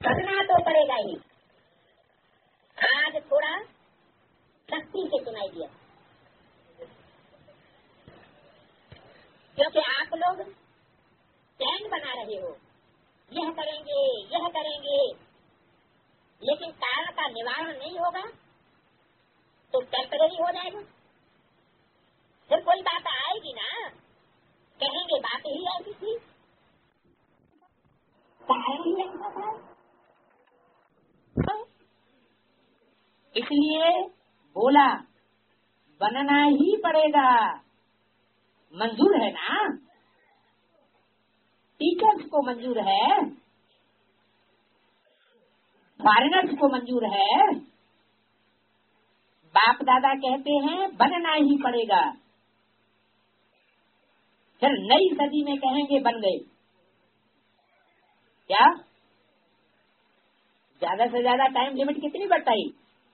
करना तो पड़ेगा ही। आज थोड़ा सख्ती से सुनाई दिया, क्योंकि आप लोग प्लान बना रहे हो, यह करेंगे, लेकिन कारण का निवारण नहीं होगा तो टेम्परेरी हो जाएगा। फिर कोई बात आएगी ना, कहेंगे बात ही ऐसी थी, इसलिए बोला बनना ही पड़ेगा। मंजूर है ना, टीचर्स को मंजूर है, फॉरेनर्स को मंजूर है। बाप दादा कहते हैं बनना ही पड़ेगा, फिर नई सदी में कहेंगे बन गए। क्या ज्यादा से ज्यादा टाइम लिमिट कितनी बताई?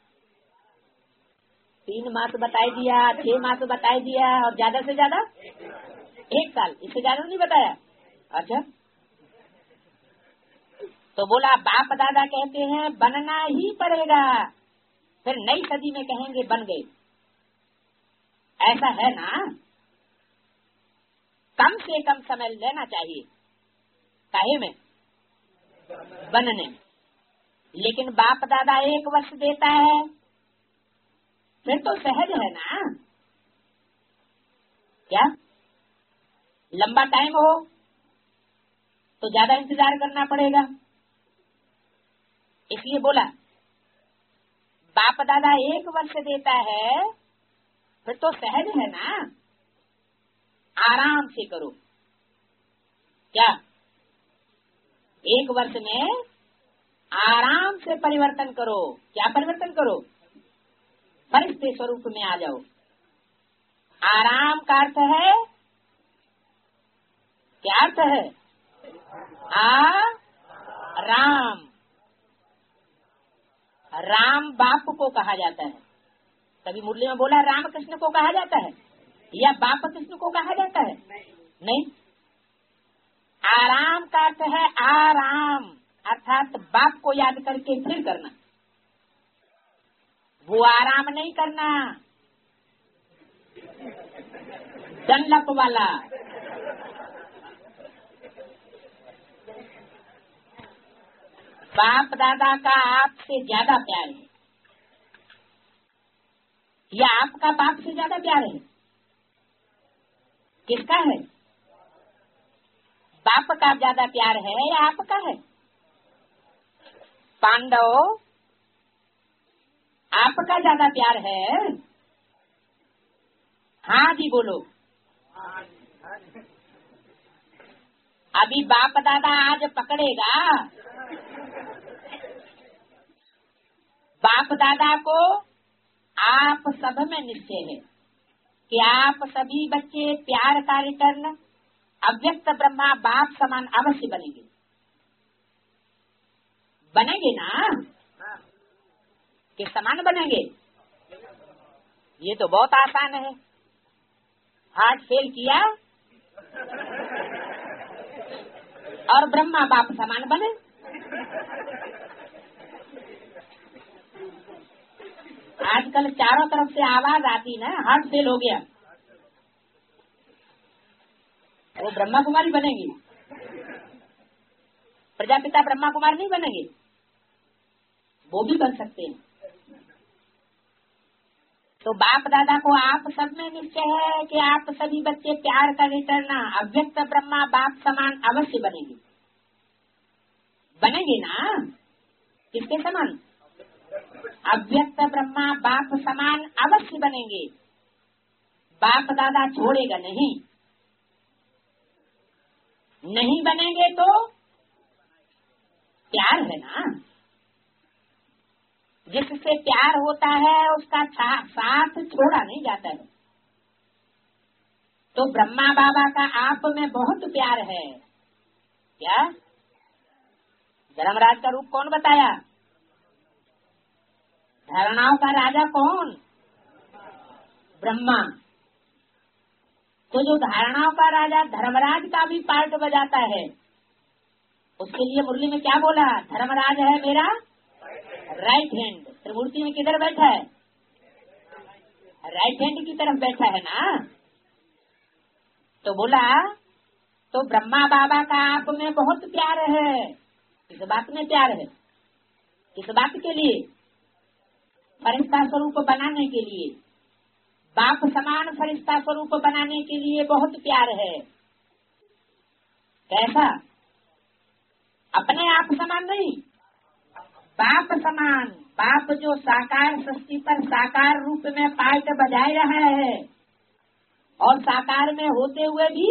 3 मास बताई दिया, 6 मास बताई दिया, और ज्यादा से ज्यादा 1 साल, इससे ज्यादा नहीं बताया। अच्छा, तो बोला बाप दादा कहते हैं बनना ही पड़ेगा, फिर नई सदी में कहेंगे बन गए। ऐसा है ना, कम से कम समय लेना चाहिए काहे में, बनने में। लेकिन बाप दादा 1 वर्ष देता है, फिर तो सहज है ना। क्या लंबा टाइम हो तो ज्यादा इंतजार करना पड़ेगा, इसलिए बोला बाप दादा 1 वर्ष देता है, फिर तो सहज है ना, आराम से करो। क्या 1 वर्ष में आराम से परिवर्तन करो। क्या परिवर्तन करो? फरिश्ते स्वरूप में आ जाओ। आराम का अर्थ है, क्या अर्थ है? राम। राम बाप को कहा जाता है। तभी मुरली में बोला राम कृष्ण को कहा जाता है या बाप कृष्ण को कहा जाता है? नहीं, आराम का अर्थ है आराम, अर्थात बाप को याद करके फिर करना। वो आराम नहीं करना डनलप वाला। बाप दादा का आपसे ज्यादा प्यार है या आपका बाप से ज्यादा प्यार है? किसका है? बाप का ज्यादा प्यार है या आपका है? पांडव, आपका ज्यादा प्यार है? हाँ जी बोलो। अभी बाप दादा आज पकड़ेगा, बाप दादा को आप सब में निश्चय है कि आप सभी बच्चे प्यार का रिटर्न अव्यक्त ब्रह्मा बाप समान अवश्य बनेंगे। बनेंगे ना, कि समान बनेंगे? ये तो बहुत आसान है। हार्ट फेल किया और ब्रह्मा बाप समान बने। आजकल चारों तरफ से आवाज आती ना, हार्ट फेल हो गया, वो ब्रह्मा कुमारी बनेगी। प्रजापिता ब्रह्मा कुमार नहीं बनेंगे, वो भी बन सकते हैं। तो बाप दादा को आप सब में निश्चय है कि आप सभी बच्चे प्यार का रिटर्न अव्यक्त ब्रह्मा बाप समान अवश्य बनेंगे। बनेंगे ना, किसके समान? अव्यक्त ब्रह्मा बाप समान अवश्य बनेंगे। बाप दादा छोड़ेगा नहीं। नहीं बनेंगे तो प्यार है ना, जिससे प्यार होता है उसका साथ छोड़ा नहीं जाता है। तो ब्रह्मा बाबा का आप में बहुत प्यार है। क्या धर्मराज का रूप कौन बताया? धारणाओं का राजा कौन? ब्रह्मा। तो जो धारणाओं का राजा धर्मराज का भी पार्ट बजाता है, उसके लिए मुरली में क्या बोला? धर्मराज है मेरा राइट हैंड। त्रिमूर्ति में किधर बैठा है? राइट हैंड की तरफ बैठा है ना। तो बोला तो ब्रह्मा बाबा का आप में बहुत प्यार है। किस बात में प्यार है? किस बात के लिए? फरिश्ता स्वरूप बनाने के लिए, बाप समान फरिश्ता स्वरूप बनाने के लिए बहुत प्यार है। कैसा? अपने आप समान नहीं, बाप समान। बाप जो साकार सृष्टि पर साकार रूप में पार्ट बजाए रहा है और साकार में होते हुए भी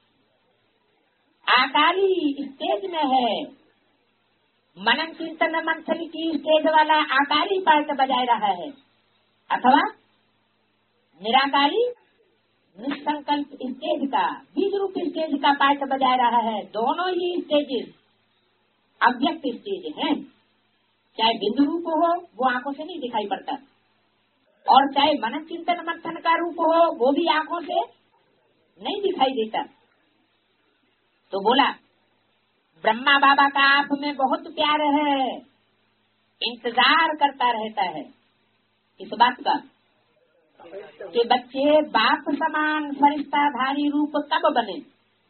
आकारी स्टेज में है। मनन कीर्तन मंथन की स्टेज वाला आकारी पार्ट बजाए रहा है, अथवा निराकारी निसंकल्प स्टेज का बीज रूप स्टेज का पार्ट बजाए रहा है। दोनों ही स्टेजेस अव्यक्त स्टेज हैं। चाहे बिंदु रूप हो वो आंखों से नहीं दिखाई पड़ता, और चाहे मनन चिंतन मंथन का रूप हो वो भी आंखों से नहीं दिखाई देता। तो बोला ब्रह्मा बाबा का आप में बहुत प्यार है, इंतजार करता रहता है। इस बात का कि बच्चे बाप समान फरिश्ताधारी रूप कब बने,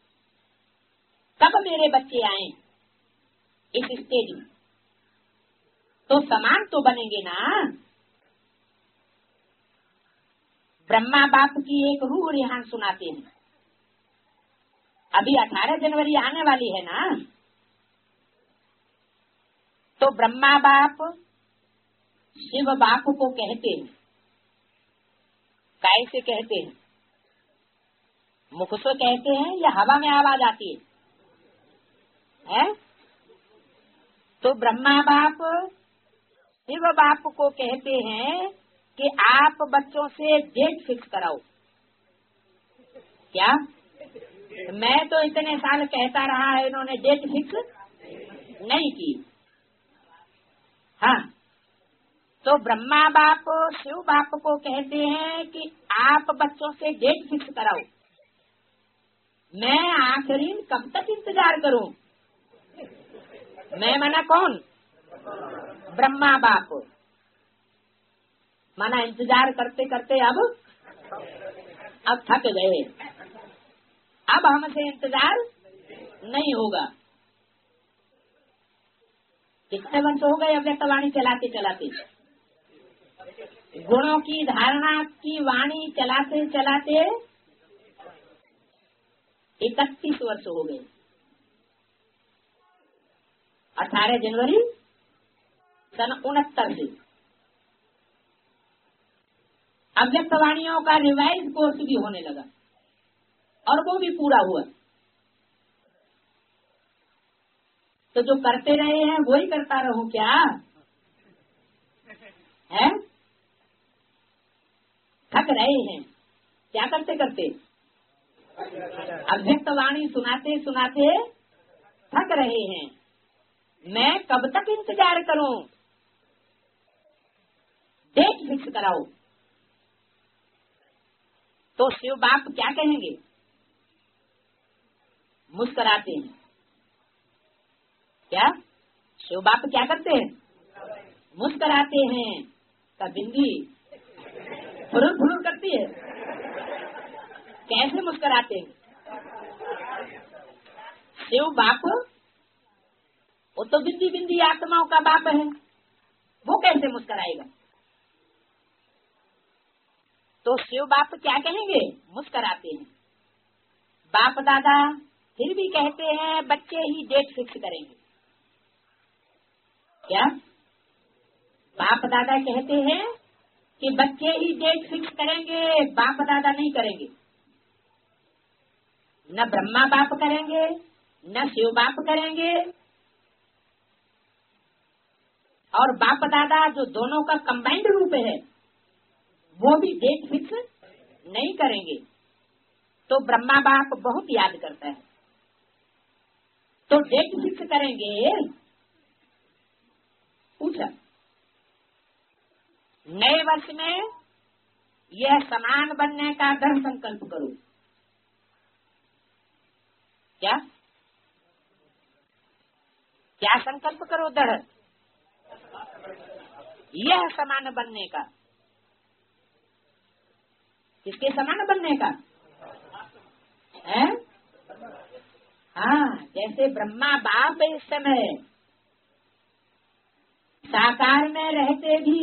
कब मेरे बच्चे आए इस स्टेज में। तो समान तो बनेंगे ना। ब्रह्मा बाप की एक रूह रिहान सुनाते हैं। अभी 18 जनवरी आने वाली है ना। तो ब्रह्मा बाप शिव बाप को कहते हैं। कैसे कहते हैं? मुख से कहते हैं या हवा में आवाज आती है? तो ब्रह्मा बाप शिव बाप को कहते हैं कि आप बच्चों से डेट फिक्स कराओ। क्या? मैं तो इतने साल कहता रहा है, इन्होंने डेट फिक्स नहीं की। हाँ, तो ब्रह्मा बाप शिव बाप को कहते हैं कि आप बच्चों से डेट फिक्स कराओ। मैं आखिरीन कब तक इंतजार करूं? मैं माना कौन? ब्रह्मा बाप। माना इंतजार करते करते अब थक गए, अब हमसे इंतजार नहीं होगा। कितने वर्ष हो गए अव्यक्तवाणी चलाते चलाते, गुणों की धारणा की वाणी चलाते चलाते 31 वर्ष हो गए। 18 जनवरी सन 69 से अव्यक्तवाणियों का रिवाइज कोर्स भी होने लगा और वो भी पूरा हुआ। तो जो करते रहे हैं वो ही करता रहूं क्या है? थक रहे हैं क्या करते करते? अव्यक्तवाणी सुनाते सुनाते थक रहे हैं। मैं कब तक इंतजार करूं? डेट फिक्स कराओ। तो शिव बाप क्या कहेंगे? मुस्कुराते हैं। क्या शिव बाप क्या करते हैं? मुस्कुराते हैं। का बिंदी फुरुर फुरुर करती है। कैसे मुस्कुराते हैं? शिव बाप वो तो बिंदी बिंदी आत्माओं का बाप है, वो कैसे मुस्कुराएगा? तो शिव बाप क्या कहेंगे? मुस्कुराते हैं। बाप दादा फिर भी कहते हैं बच्चे ही डेट फिक्स करेंगे। क्या बाप दादा कहते हैं कि बच्चे ही डेट फिक्स करेंगे, बाप दादा नहीं करेंगे। न ब्रह्मा बाप करेंगे, न शिव बाप करेंगे, और बाप दादा जो दोनों का कंबाइंड रूप है वो भी डेट फिक्स नहीं करेंगे। तो ब्रह्मा बाप बहुत याद करता है, तो डेट फिक्स करेंगे। पूछा नए वर्ष में यह समान बनने का दृढ़ संकल्प करो। क्या क्या संकल्प करो? दृढ़ यह समान बनने का। किसके समान बनने का है? हाँ, जैसे ब्रह्मा बाप इस समय साकार में रहते भी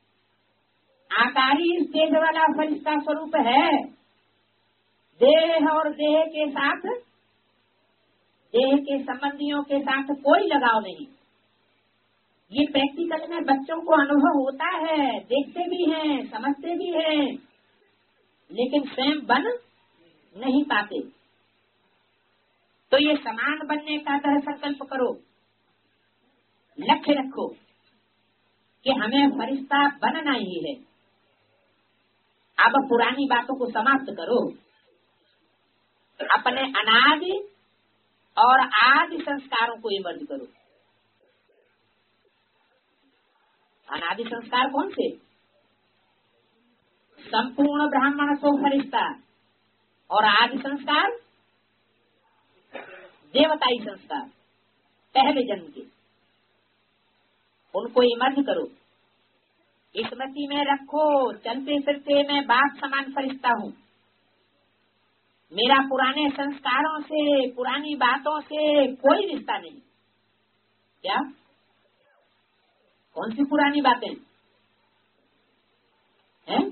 आकारी इस देह वाला फरिश्ता स्वरूप है। देह और देह के साथ, देह के संबंधियों के साथ कोई लगाव नहीं। ये प्रैक्टिकल में बच्चों को अनुभव होता है, देखते भी हैं, समझते भी हैं, लेकिन स्वयं बन नहीं पाते। तो ये समान बनने का दृढ़ संकल्प करो, लक्ष्य रखो कि हमें फरिश्ता बनना ही है। अब पुरानी बातों को समाप्त करो, अपने अनादि और आदि संस्कारों को इमर्ज करो। अनादि संस्कार कौन से? संपूर्ण ब्राह्मण सो फरिश्ता, और आदि संस्कार देवताई संस्कार पहले जन्म के, उनको इमर्ज करो, स्मृति में रखो। चलते फिरते मैं बाप समान फरिश्ता हूँ। मेरा पुराने संस्कारों से, पुरानी बातों से कोई रिश्ता नहीं। क्या? कौन सी पुरानी बातें हैं?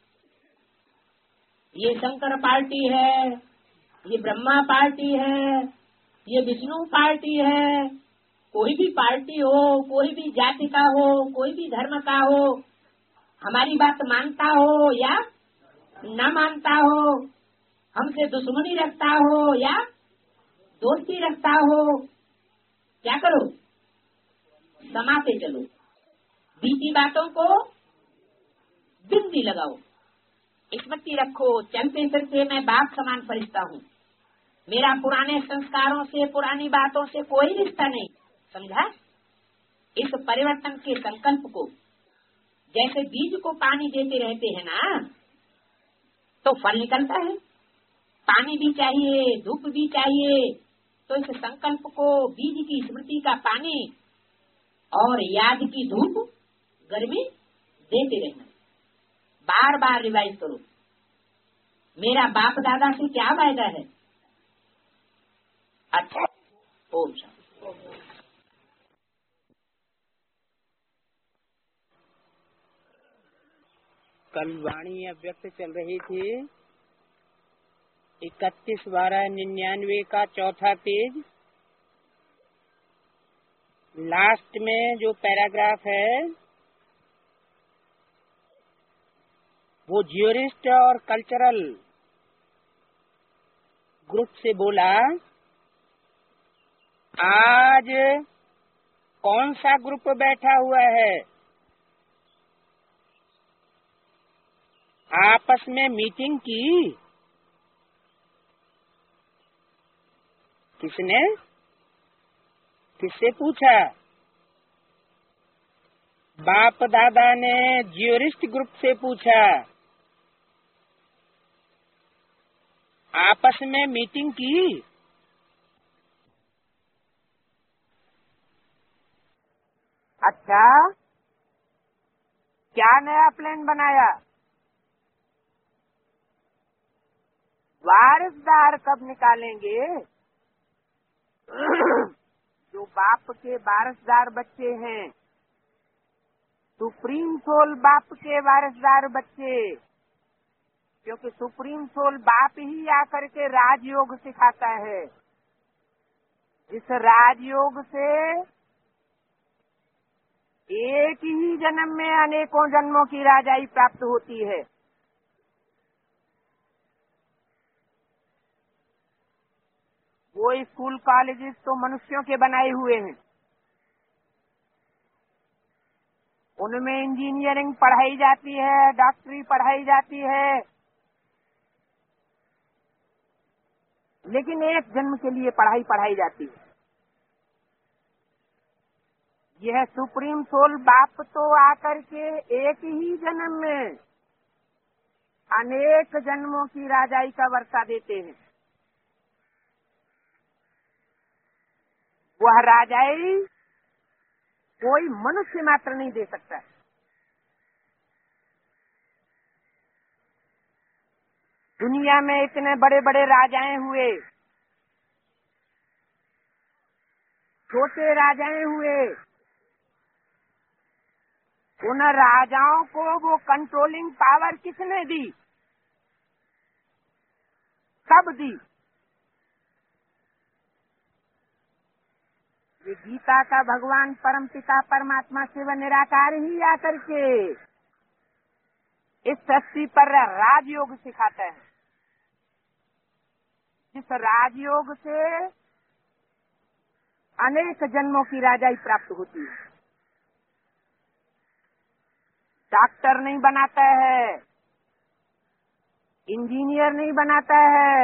ये शंकर पार्टी है, ये ब्रह्मा पार्टी है, ये विष्णु पार्टी है। कोई भी पार्टी हो, कोई भी जाति का हो, कोई भी धर्म का हो, हमारी बात मानता हो या न मानता हो, हमसे दुश्मनी रखता हो या दोस्ती रखता हो, क्या करो? समाते चलो। बीती बातों को बिंदी लगाओ, स्मृति रखो। चलते फिरते मैं बाप समान फरिश्ता हूँ। मेरा पुराने संस्कारों से, पुरानी बातों से कोई रिश्ता नहीं। समझा? इस परिवर्तन के संकल्प को, जैसे बीज को पानी देते रहते हैं ना, तो फल निकलता है। पानी भी चाहिए, धूप भी चाहिए। तो इस संकल्प को, बीज की स्मृति का पानी और याद की धूप, गर्मी देते रहना। बार बार रिवाइज करो। मेरा बाप दादा से क्या वायदा है? अच्छा, ओम शांति। कल वाणी अव्यक्त चल रही थी 31/12/99 का चौथा पेज। लास्ट में जो पैराग्राफ है वो ज्यूरिस्ट और कल्चरल ग्रुप से बोला, आज कौन सा ग्रुप बैठा हुआ है? आपस में मीटिंग की? किसने? किससे पूछा? बाप दादा ने ज्यूरिस्ट ग्रुप से पूछा। आपस में मीटिंग की? अच्छा, क्या नया प्लान बनाया? वारिसदार कब निकालेंगे? जो बाप के वारिसदार बच्चे हैं, सुप्रीम सोल बाप के वारिसदार बच्चे, क्योंकि सुप्रीम सोल बाप ही आकर के राजयोग सिखाता है। इस राजयोग से एक ही जन्म में अनेकों जन्मों की राजाई प्राप्त होती है। वो स्कूल कॉलेजेस तो मनुष्यों के बनाए हुए हैं, उनमें इंजीनियरिंग पढ़ाई जाती है, डॉक्टरी पढ़ाई जाती है, लेकिन एक जन्म के लिए पढ़ाई जाती है। यह सुप्रीम सोल बाप तो आकर के एक ही जन्म में अनेक जन्मों की राजाई का वर्षा देते हैं। वह राजाई कोई मनुष्य मात्र नहीं दे सकता। दुनिया में इतने बड़े बड़े राजाएं हुए, छोटे राजाएं हुए, उन राजाओं को वो कंट्रोलिंग पावर किसने दी? कब दी? ये गीता का भगवान परमपिता परमात्मा शिव निराकार ही आकर के इस सृष्टि पर राजयोग सिखाता है। जिस राजयोग से अनेक जन्मों की राजाई प्राप्त होती है। डॉक्टर नहीं बनाता है, इंजीनियर नहीं बनाता है,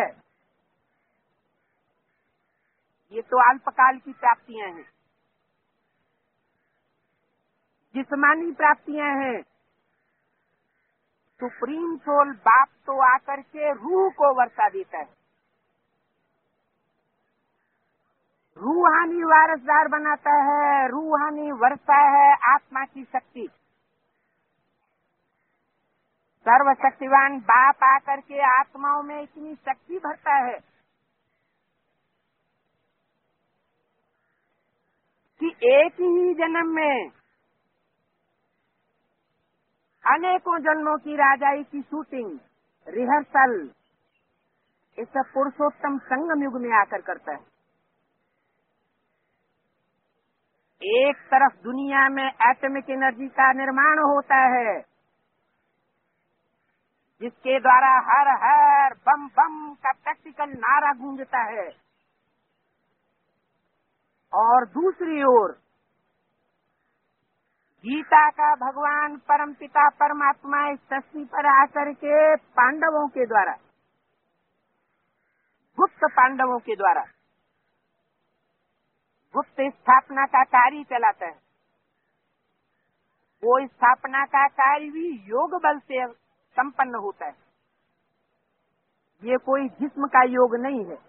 ये तो अल्पकाल की प्राप्तियां हैं, जिस्मानी प्राप्तियां हैं। सुप्रीम सोल बाप तो आकर के रूह को वर्षा देता है, रूहानी वारसदार बनाता है, रूहानी वर्षा है आत्मा की शक्ति। सर्वशक्तिवान बाप आकर के आत्माओं में इतनी शक्ति भरता है कि एक ही जन्म में अनेकों जन्मों की राजाई की शूटिंग, रिहर्सल इस पुरुषोत्तम संगम युग में आकर करता है। एक तरफ दुनिया में एटॉमिक एनर्जी का निर्माण होता है, जिसके द्वारा हर हर बम बम का प्रैक्टिकल नारा गूंजता है, और दूसरी ओर गीता का भगवान परमपिता परमात्मा इस सृष्टि पर आकर के पांडवों के द्वारा, गुप्त पांडवों के द्वारा गुप्त स्थापना का कार्य चलाता है। वो स्थापना का कार्य भी योग बल से संपन्न होता है। ये कोई जिस्म का योग नहीं है,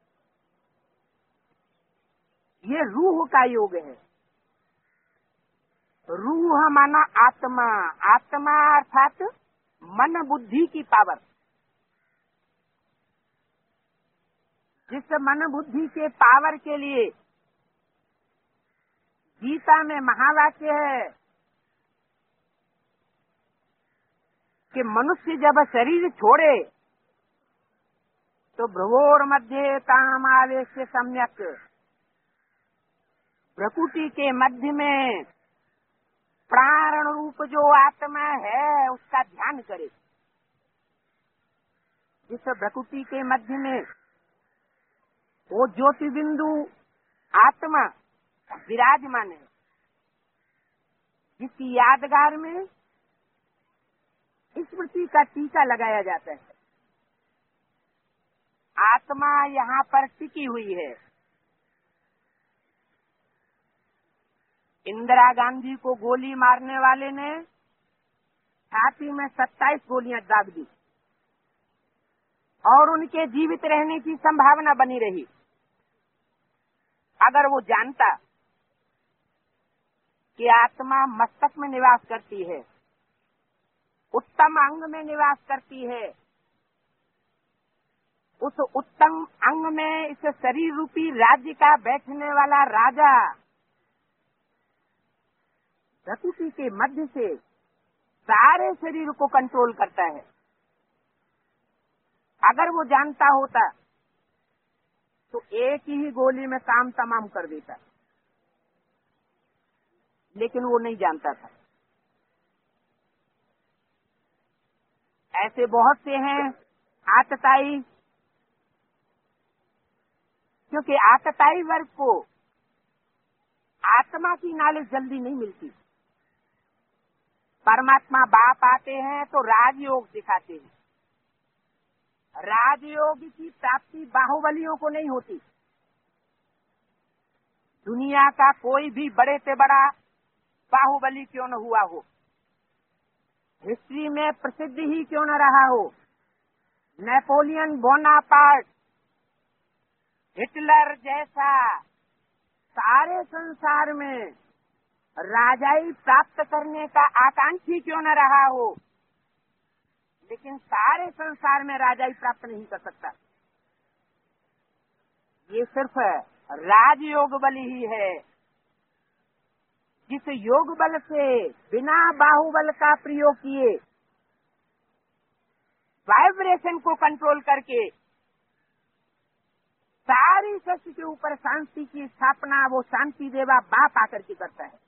ये रूह का योग है। रूह माना आत्मा, आत्मा अर्थात मन बुद्धि की पावर। जिस मन बुद्धि के पावर के लिए गीता में महावाक्य है कि मनुष्य जब शरीर छोड़े तो भ्रुवोर मध्य कामावेश सम्यक, प्रकृति के मध्य में प्राण रूप जो आत्मा है उसका ध्यान करे। जिस प्रकृति के मध्य में वो ज्योति बिंदु आत्मा विराजमान है, जिसकी यादगार में स्मृति का टीका लगाया जाता है। आत्मा यहाँ पर टिकी हुई है। इंदिरा गांधी को गोली मारने वाले ने छाती में 27 गोलियां दाग दी और उनके जीवित रहने की संभावना बनी रही। अगर वो जानता कि आत्मा मस्तक में निवास करती है, उत्तम अंग में निवास करती है, उस उत्तम अंग में इस शरीर रूपी राज्य का बैठने वाला राजा प्रकृति के मध्य से सारे शरीर को कंट्रोल करता है। अगर वो जानता होता तो एक ही गोली में काम तमाम कर देता, लेकिन वो नहीं जानता था। ऐसे बहुत से हैं आतताई, क्योंकि आतताई वर्ग को आत्मा की नॉलेज जल्दी नहीं मिलती। परमात्मा बाप आते हैं तो राजयोग सिखाते हैं। राजयोग की प्राप्ति बाहुबलियों को नहीं होती। दुनिया का कोई भी बड़े से बड़ा बाहुबली क्यों न हुआ हो, हिस्ट्री में प्रसिद्ध ही क्यों न रहा हो, नेपोलियन बोनापार्ट, हिटलर जैसा सारे संसार में राजाई प्राप्त करने का आकांक्षी क्यों न रहा हो, लेकिन सारे संसार में राजाई प्राप्त नहीं कर सकता। ये सिर्फ राजयोग बल ही है, जिस योग बल से बिना बाहुबल का प्रयोग किए वाइब्रेशन को कंट्रोल करके सारी सृष्टि के ऊपर शांति की स्थापना वो शांति देवा बाप आकर के करता है।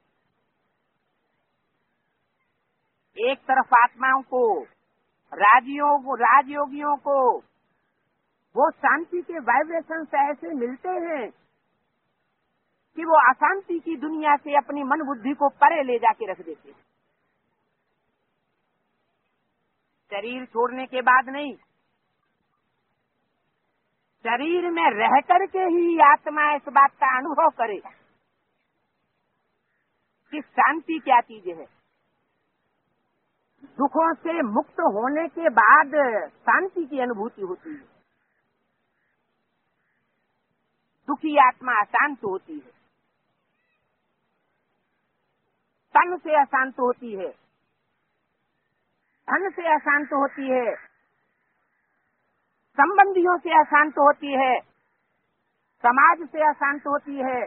एक तरफ आत्माओं को, राजयोगियों को वो शांति के वाइब्रेशन से ऐसे मिलते हैं कि वो अशांति की दुनिया से अपनी मन बुद्धि को परे ले जाके रख देते हैं। शरीर छोड़ने के बाद नहीं, शरीर में रह करके ही आत्मा इस बात का अनुभव करे कि शांति क्या चीज है। दुखों से मुक्त होने के बाद शांति की अनुभूति होती है। दुखी आत्मा अशांत होती है, तन से अशांत होती है, धन से अशांत होती है, संबंधियों से अशांत होती है, समाज से अशांत होती है,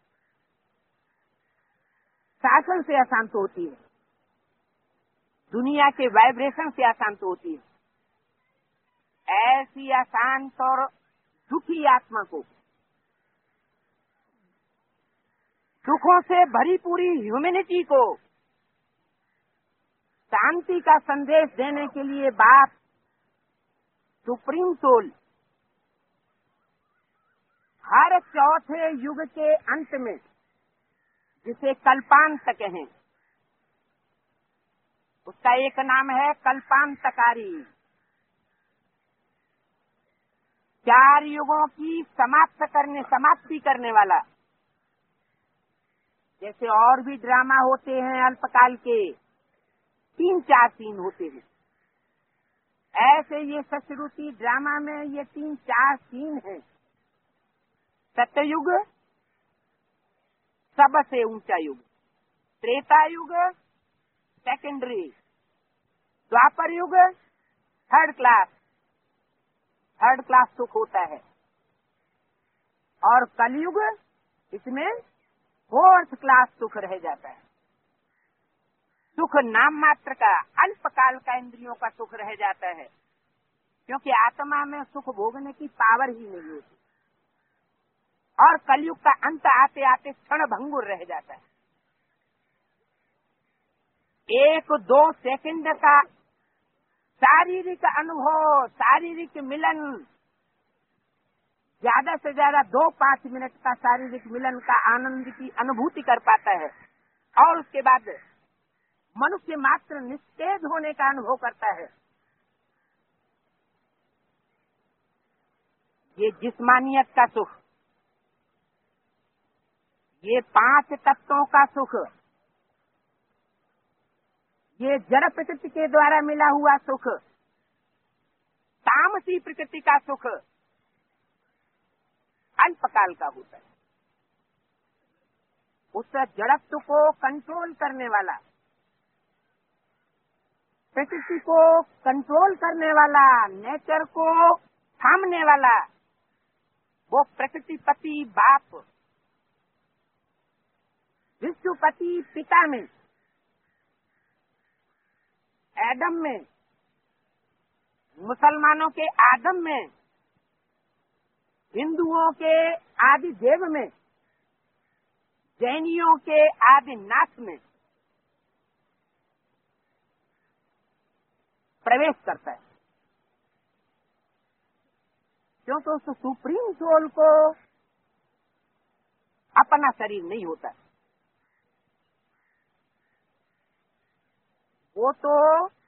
शासन से अशांत होती है, दुनिया के वाइब्रेशन से अशांत होती है। ऐसी अशांत और दुखी आत्मा को दुखों से भरी पूरी ह्यूमैनिटी को शांति का संदेश देने के लिए बाप सुप्रीम सोल हर चौथे युग के अंत में, जिसे कल्पांत कहें, उसका एक नाम है कल्पांतकारी, 4 युगों की समाप्ति करने वाला। जैसे और भी ड्रामा होते हैं अल्पकाल के, 3-4 सीन होते हैं, ऐसे ये सतश्रुति ड्रामा में ये 3-4 सीन हैं। सत्ययुग सबसे ऊंचा युग, त्रेता युग सेकेंडरी, द्वापर युग थर्ड क्लास सुख होता है, और कलयुग इसमें 4th क्लास सुख रह जाता है। सुख नाम मात्र का, अल्पकाल का इंद्रियों का सुख रह जाता है, क्योंकि आत्मा में सुख भोगने की पावर ही नहीं होती, और कलयुग का अंत आते आते क्षण भंगुर रह जाता है। 1-2 सेकंड का शारीरिक अनुभव, शारीरिक मिलन, ज्यादा से ज्यादा 2-5 मिनट का शारीरिक मिलन का आनंद की अनुभूति कर पाता है, और उसके बाद मनुष्य मात्र निस्तेज होने का अनुभव करता है। ये जिस्मानियत का सुख, ये 5 तत्वों का सुख, ये जड़ प्रकृति के द्वारा मिला हुआ सुख, तामसी प्रकृति का सुख अल्पकाल का होता है। उस जड़त्व को कंट्रोल करने वाला, प्रकृति को कंट्रोल करने वाला, नेचर को थामने वाला, वो प्रकृतिपति बाप, विश्वपति पिता में, एडम में, मुसलमानों के आदम में, हिंदुओं के आदि देव में, जैनियों के आदि नाथ में प्रवेश करता है। क्योंकि उस सुप्रीम सोल को अपना शरीर नहीं होता, वो तो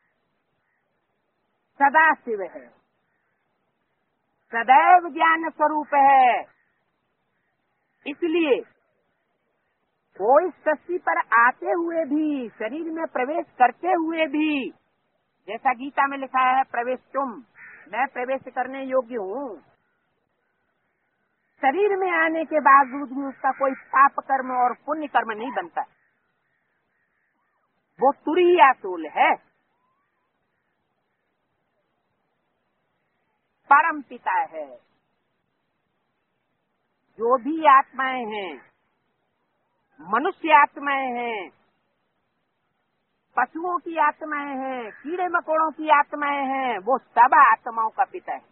सदा शिव है, सदैव ज्ञान स्वरूप है। इसलिए वो इस सृष्टि पर आते हुए भी, शरीर में प्रवेश करते हुए भी, जैसा गीता में लिखा है, प्रवेश तुम, मैं प्रवेश करने योग्य हूँ। शरीर में आने के बावजूद भी उसका कोई पाप कर्म और पुण्य कर्म नहीं बनता। वो तुरीय सोल है। परम पिता है। जो भी आत्माएं हैं, मनुष्य आत्माएं हैं, पशुओं की आत्माएं हैं, कीड़े मकोड़ों की आत्माएं हैं, वो सब आत्माओं का पिता है।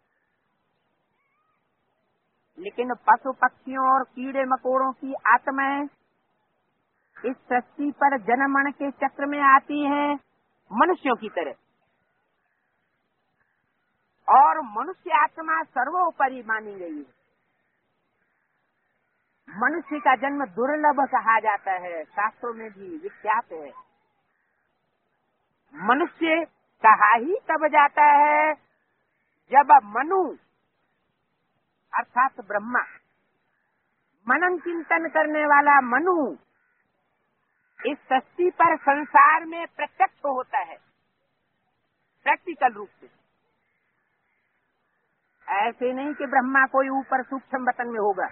लेकिन पशु पक्षियों और कीड़े मकोड़ों की आत्माएं इस सृष्टि पर जन्म के चक्र में आती हैं मनुष्यों की तरह, और मनुष्य आत्मा सर्वोपरि मानी गई है। मनुष्य का जन्म दुर्लभ कहा जाता है, शास्त्रों में भी विख्यात है। मनुष्य कहा ही तब जाता है जब मनु अर्थात ब्रह्मा, मनन चिंतन करने वाला मनु इस सृष्टि पर संसार में प्रत्यक्ष होता है, प्रैक्टिकल रूप से। ऐसे नहीं कि ब्रह्मा कोई ऊपर सूक्ष्म वतन में होगा।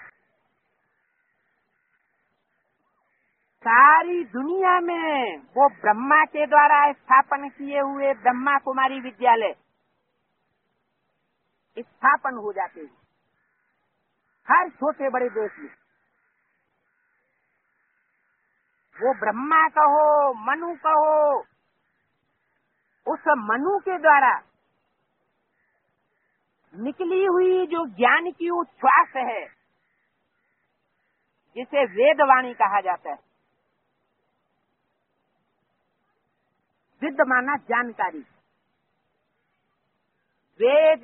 सारी दुनिया में वो ब्रह्मा के द्वारा स्थापन किए हुए ब्रह्मा कुमारी विद्यालय स्थापन हो जाते हैं हर छोटे बड़े देश में। वो ब्रह्मा कहो, मनु कहो, उस मनु के द्वारा निकली हुई जो ज्ञान की उच्छ्वास है, जिसे वेदवाणी कहा जाता है। विद माना जानकारी, वेद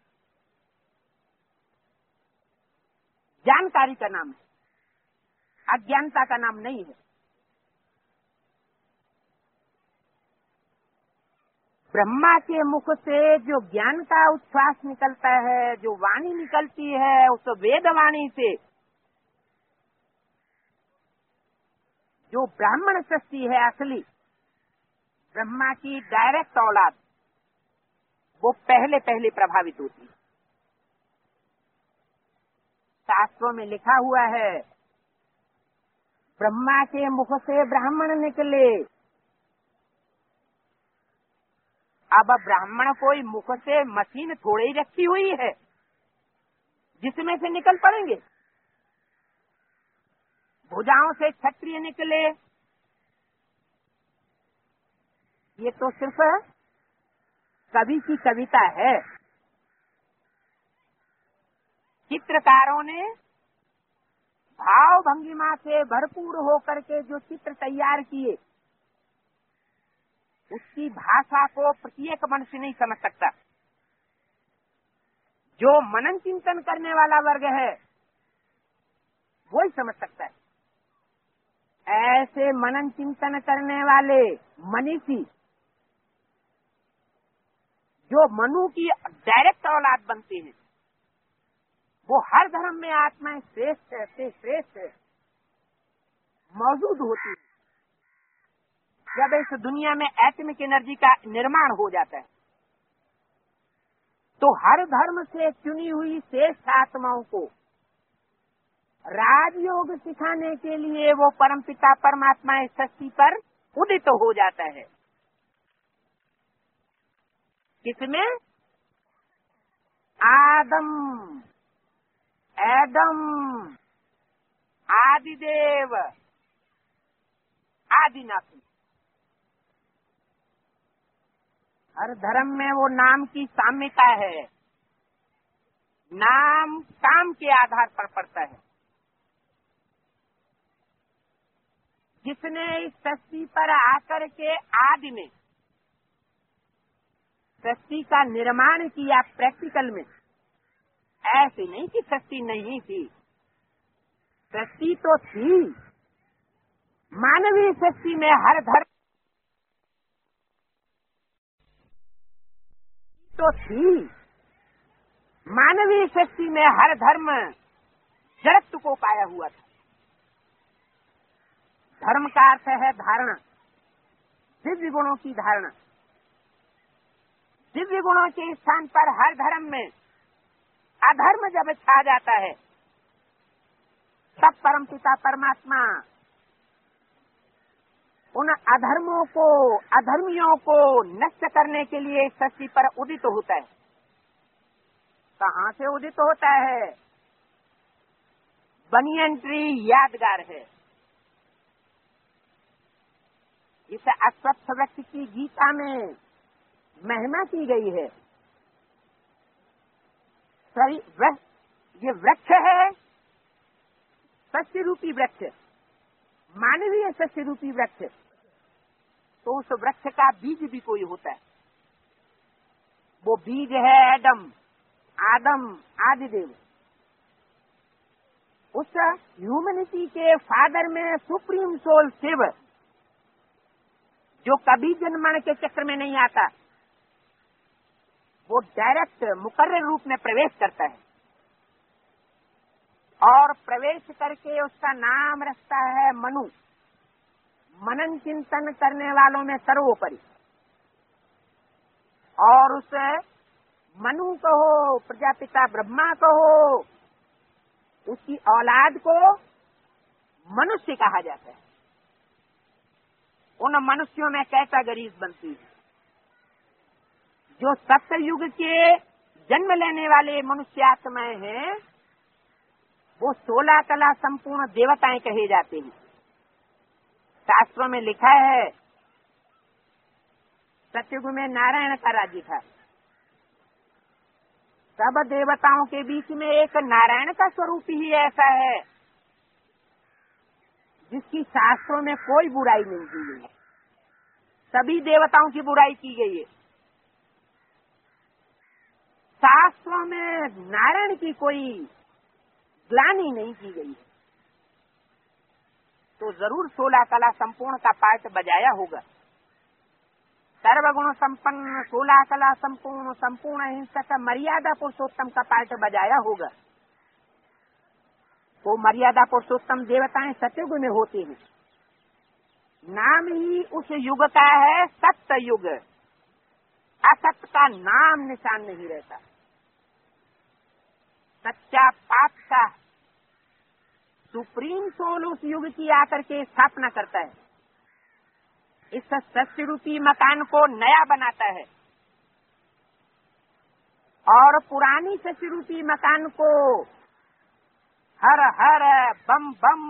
जानकारी का नाम है, अज्ञानता का नाम नहीं है। ब्रह्मा के मुख से जो ज्ञान का उच्छ्वास निकलता है, जो वाणी निकलती है, उस वेदवाणी से जो ब्राह्मण सृष्टि है असली, ब्रह्मा की डायरेक्ट औलाद, वो पहले पहले प्रभावित होती है। शास्त्रों में लिखा हुआ है, ब्रह्मा के मुख से ब्राह्मण निकले। अब ब्राह्मण कोई मुख से मशीन थोड़ी ही रखी हुई है जिसमें से निकल पड़ेंगे। भुजाओं से क्षत्रिय निकले, ये तो सिर्फ कवि की कविता है। चित्रकारों ने भाव भंगिमा से भरपूर होकर के जो चित्र तैयार किए, उसकी भाषा को प्रत्येक मनुष्य नहीं समझ सकता। जो मनन चिंतन करने वाला वर्ग है वही समझ सकता है। ऐसे मनन चिंतन करने वाले मनीषी जो मनु की डायरेक्ट औलाद बनते हैं, वो हर धर्म में आत्माएं श्रेष्ठ से श्रेष्ठ मौजूद होती है। जब इस दुनिया में एटमिक एनर्जी का निर्माण हो जाता है, तो हर धर्म से चुनी हुई श्रेष्ठ आत्माओं को राजयोग सिखाने के लिए वो परमपिता परमात्मा इस सृष्टि पर उदित हो जाता है। किसमें? एडम, आदिदेव, आदिनाथ। हर धर्म में वो नाम की साम्यता है। नाम काम के आधार पर पड़ता है। जिसने इस सृष्टि पर आकर के आदि में सृष्टि का निर्माण किया प्रैक्टिकल में, ऐसे नहीं कि सृष्टि नहीं थी, सृष्टि तो थी। मानवीय सृष्टि में हर धर्म तो थी। मानवीय सृष्टि में हर धर्म जड़त्व को पाया हुआ था। धर्म का अर्थ है धारणा, दिव्य गुणों की धारणा। दिव्य गुणों के स्थान पर हर धर्म में अधर्म जब छा जाता है तब परमपिता परमात्मा उन अधर्मों को, अधर्मियों को नष्ट करने के लिए सृष्टि पर उदित होता है। कहाँ से उदित होता है? बनियन ट्री यादगार है। इस अश्वत्थ वृक्ष की गीता में महिमा की गई है। ये वृक्ष है, सस्य रूपी वृक्ष, मानवीय सस्य रूपी वृक्ष। तो उस वृक्ष का बीज भी कोई होता है। वो बीज है आदम आदिदेव। उस ह्यूमैनिटी के फादर में सुप्रीम सोल शिव, जो कभी जन्मण के चक्र में नहीं आता, वो डायरेक्ट मुकर्रर रूप में प्रवेश करता है और प्रवेश करके उसका नाम रखता है मनु। मनन चिंतन करने वालों में सर्वोपरि। और उस मनु को हो, प्रजापिता ब्रह्मा को हो, उसकी औलाद को मनुष्य कहा जाता है। उन मनुष्यों में कैटेगरीज बनती है। जो सत्ययुग के जन्म लेने वाले मनुष्यात्माएं हैं, वो 16 कला संपूर्ण देवताएं कहे जाते हैं। शास्त्रों में लिखा है, सत्ययुग में नारायण का राज्य था। सब देवताओं के बीच में एक नारायण का स्वरूप ही ऐसा है जिसकी शास्त्रों में कोई बुराई नहीं की गई है। सभी देवताओं की बुराई की गई है। शास्त्रों में नारायण की कोई ग्लानि नहीं की गई। तो जरूर 16 कला संपूर्ण का पाठ बजाया होगा। सर्वगुण संपन्न 16 कला संपूर्ण संपूर्ण अहिंसक मर्यादा पुरुषोत्तम का पाठ बजाया होगा। वो मर्यादा पुरुषोत्तम देवताएं सतयुग में होते हैं। नाम ही उस युग का है सत्य युग। असत्य का नाम निशान नहीं रहता। सच्चा पाप का सुप्रीम सोल उस युग की आकर के स्थापना करता है। इस सत्य रूपी मकान को नया बनाता है और पुरानी सत्य रूपी मकान को हर हर बम बम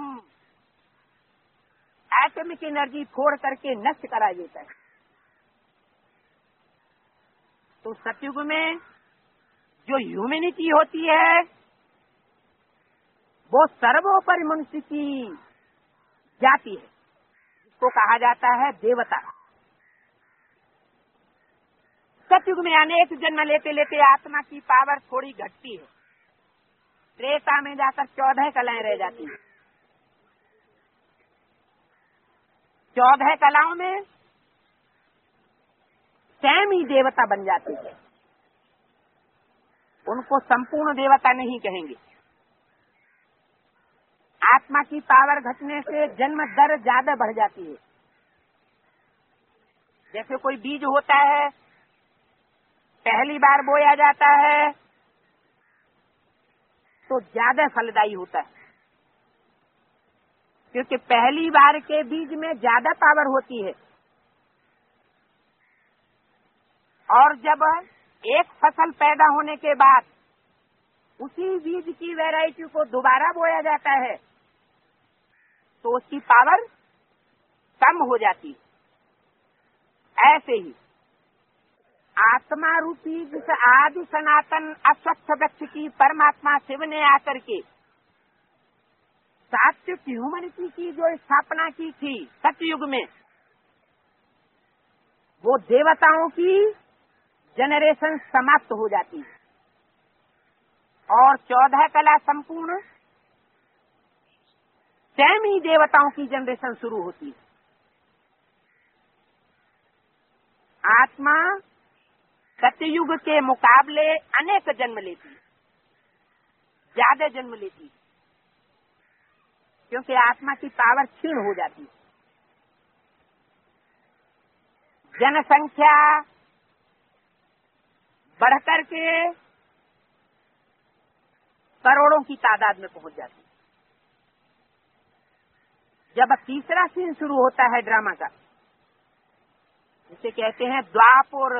एटॉमिक एनर्जी फोड़ करके नष्ट करा देता है। तो सतयुग में जो ह्यूमैनिटी होती है, वो सर्वोपरि मनुष्य की जाति है, जिसको कहा जाता है देवता। सतयुग में अनेक जन्म लेते लेते आत्मा की पावर थोड़ी घटती है। त्रेता में जाकर 14 कलाएं रह जाती हैं। 14 कलाओं में स्वयं ही देवता बन जाते हैं। उनको संपूर्ण देवता नहीं कहेंगे। आत्मा की पावर घटने से जन्म दर ज्यादा बढ़ जाती है। जैसे कोई बीज होता है, पहली बार बोया जाता है तो ज्यादा फलदायी होता है, क्योंकि पहली बार के बीज में ज्यादा पावर होती है। और जब एक फसल पैदा होने के बाद उसी बीज की वैरायटी को दोबारा बोया जाता है तो उसकी पावर कम हो जाती है। ऐसे ही आत्मा रूपी जिस आदि सनातन अस्वस्थ वृक्ष की परमात्मा शिव ने आकर के सात्विक ह्यूमैनिटी की जो स्थापना की थी सतयुग में, वो देवताओं की जनरेशन समाप्त हो जाती है और 14 कला संपूर्ण स्वयं ही देवताओं की जनरेशन शुरू होती है। आत्मा सतयुग के मुकाबले अनेक जन्म लेती है, ज्यादा जन्म लेती है, क्योंकि आत्मा की पावर क्षीण हो जाती है। जनसंख्या बढ़कर के करोड़ों की तादाद में पहुंच जाती है। जब तीसरा सीन शुरू होता है ड्रामा का, जिसे कहते हैं द्वापर,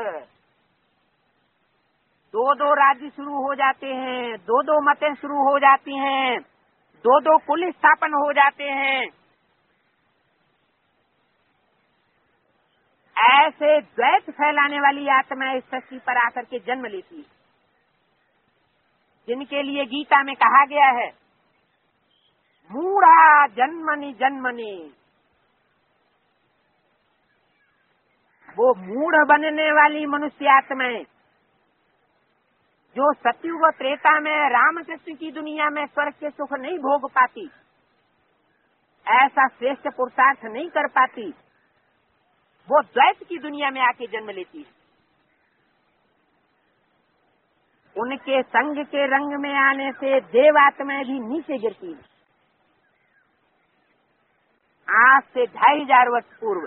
दो राज्य शुरू हो जाते हैं, दो मतें शुरू हो जाती हैं, दो कुल स्थापन हो जाते हैं। ऐसे द्वैत फैलाने वाली आत्मा इस सृष्टि पर आकर के जन्म लेती है, जिनके लिए गीता में कहा गया है मूढ़ा जन्मनि जन्मनि। वो मूढ़ बनने वाली मनुष्य आत्माएं जो सतयुग त्रेता में रामकृष्ण की दुनिया में स्वर्ग के सुख नहीं भोग पाती, ऐसा श्रेष्ठ पुरुषार्थ नहीं कर पाती, वो द्वैत की दुनिया में आके जन्म लेती है। उनके संग के रंग में आने से देवात्माएं भी नीचे गिरती है। आज से 2500 वर्ष पूर्व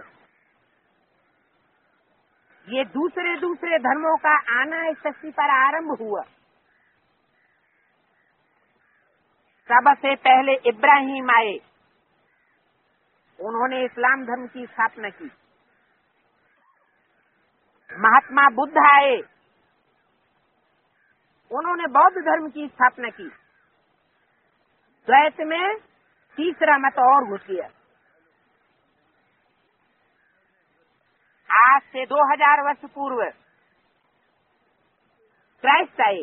ये दूसरे धर्मों का आना इस सृष्टि पर आरंभ हुआ। सबसे पहले इब्राहिम आए, उन्होंने इस्लाम धर्म की स्थापना की। महात्मा बुद्ध आए, उन्होंने बौद्ध धर्म की स्थापना की। द्वैत में तीसरा मत और घुस गया। आज से 2000 वर्ष पूर्व क्राइस्ट आए,